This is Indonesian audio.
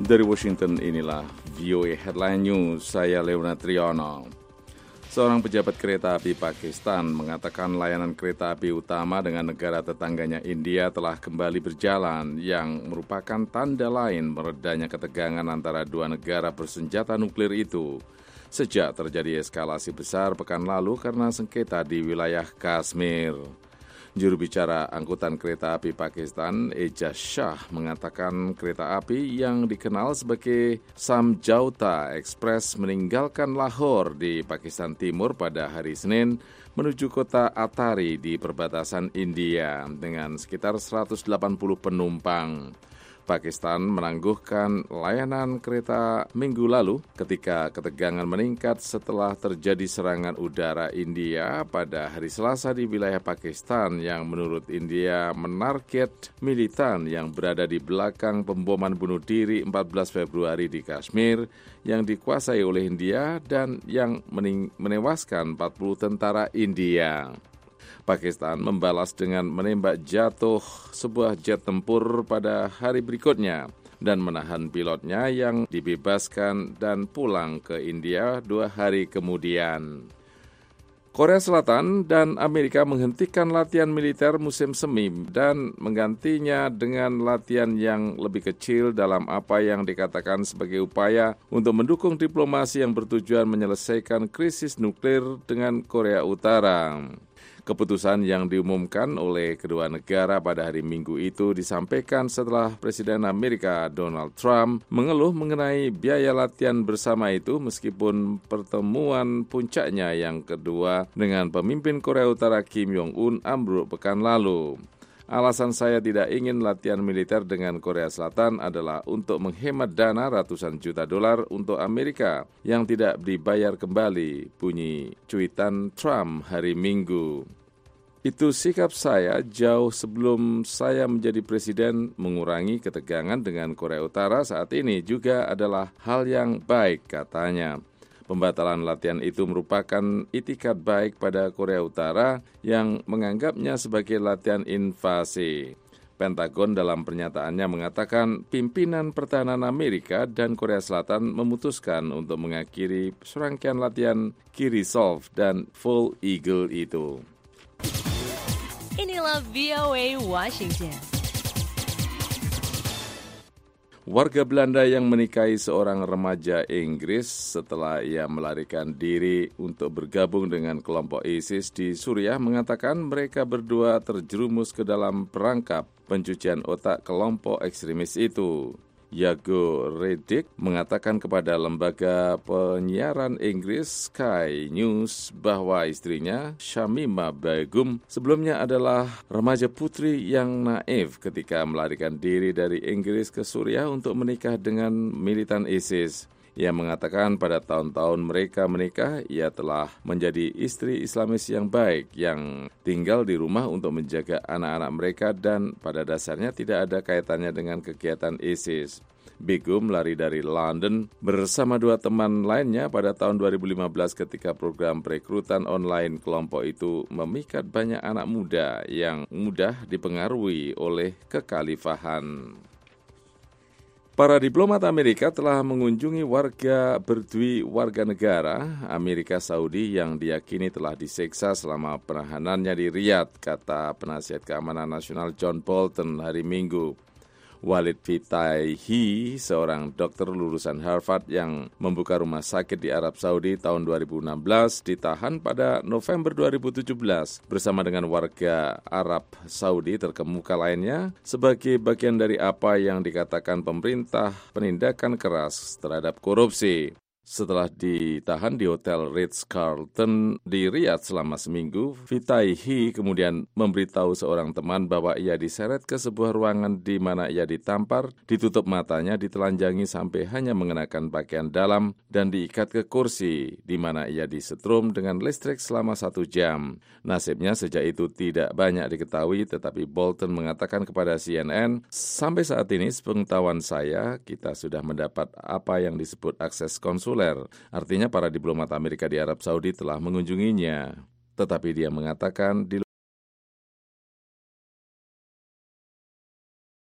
Dari Washington, inilah VOA Headline News, saya Leona Triono. Seorang pejabat kereta api Pakistan mengatakan layanan kereta api utama dengan negara tetangganya India telah kembali berjalan, yang merupakan tanda lain meredanya ketegangan antara dua negara bersenjata nuklir itu. Sejak terjadi eskalasi besar pekan lalu karena sengketa di wilayah Kashmir. Juru bicara angkutan kereta api Pakistan, Ejaz Shah, mengatakan kereta api yang dikenal sebagai Samjauta Express meninggalkan Lahore di Pakistan Timur pada hari Senin menuju kota Atari di perbatasan India dengan sekitar 180 penumpang. Pakistan menangguhkan layanan kereta minggu lalu ketika ketegangan meningkat setelah terjadi serangan udara India pada hari Selasa di wilayah Pakistan yang menurut India menarget militan yang berada di belakang pemboman bunuh diri 14 Februari di Kashmir yang dikuasai oleh India dan yang menewaskan 40 tentara India. Pakistan membalas dengan menembak jatuh sebuah jet tempur pada hari berikutnya dan menahan pilotnya yang dibebaskan dan pulang ke India 2 hari kemudian. Korea Selatan dan Amerika menghentikan latihan militer musim semi dan menggantinya dengan latihan yang lebih kecil dalam apa yang dikatakan sebagai upaya untuk mendukung diplomasi yang bertujuan menyelesaikan krisis nuklir dengan Korea Utara. Keputusan yang diumumkan oleh kedua negara pada hari Minggu itu disampaikan setelah Presiden Amerika Donald Trump mengeluh mengenai biaya latihan bersama itu meskipun pertemuan puncaknya yang kedua dengan pemimpin Korea Utara Kim Jong-un ambruk pekan lalu. Alasan saya tidak ingin latihan militer dengan Korea Selatan adalah untuk menghemat dana ratusan juta dolar untuk Amerika yang tidak dibayar kembali, bunyi cuitan Trump hari Minggu. Itu sikap saya jauh sebelum saya menjadi presiden. Mengurangi ketegangan dengan Korea Utara saat ini juga adalah hal yang baik, katanya. Pembatalan latihan itu merupakan itikat baik pada Korea Utara yang menganggapnya sebagai latihan invasi. Pentagon dalam pernyataannya mengatakan pimpinan pertahanan Amerika dan Korea Selatan memutuskan untuk mengakhiri serangkaian latihan K-Resolve dan Full Eagle itu. Inilah VOA Washington. Warga Belanda yang menikahi seorang remaja Inggris setelah ia melarikan diri untuk bergabung dengan kelompok ISIS di Suriah mengatakan mereka berdua terjerumus ke dalam perangkap pencucian otak kelompok ekstremis itu. Yago Redick mengatakan kepada lembaga penyiaran Inggris Sky News bahwa istrinya, Shamima Begum, sebelumnya adalah remaja putri yang naif ketika melarikan diri dari Inggris ke Suriah untuk menikah dengan militan ISIS. Ia mengatakan pada tahun-tahun mereka menikah, ia telah menjadi istri Islamis yang baik yang tinggal di rumah untuk menjaga anak-anak mereka dan pada dasarnya tidak ada kaitannya dengan kegiatan ISIS. Begum lari dari London bersama 2 teman lainnya pada tahun 2015 ketika program perekrutan online kelompok itu memikat banyak anak muda yang mudah dipengaruhi oleh kekhalifahan. Para diplomat Amerika telah mengunjungi warga berdui warga negara Amerika Saudi yang diyakini telah disiksa selama penahanannya di Riyadh, kata penasihat keamanan nasional John Bolton hari Minggu. Walid Fitaihi, seorang dokter lulusan Harvard yang membuka rumah sakit di Arab Saudi tahun 2016, ditahan pada November 2017 bersama dengan warga Arab Saudi terkemuka lainnya sebagai bagian dari apa yang dikatakan pemerintah penindakan keras terhadap korupsi. Setelah ditahan di Hotel Ritz-Carlton di Riyadh selama seminggu, Fitaihi kemudian memberitahu seorang teman bahwa ia diseret ke sebuah ruangan di mana ia ditampar, ditutup matanya, ditelanjangi sampai hanya mengenakan pakaian dalam, dan diikat ke kursi, di mana ia disetrum dengan listrik selama 1 jam. Nasibnya sejak itu tidak banyak diketahui, tetapi Bolton mengatakan kepada CNN, sampai saat ini sepengetahuan saya, kita sudah mendapat apa yang disebut akses konsuler. Artinya para diplomat Amerika di Arab Saudi telah mengunjunginya. Tetapi dia mengatakan di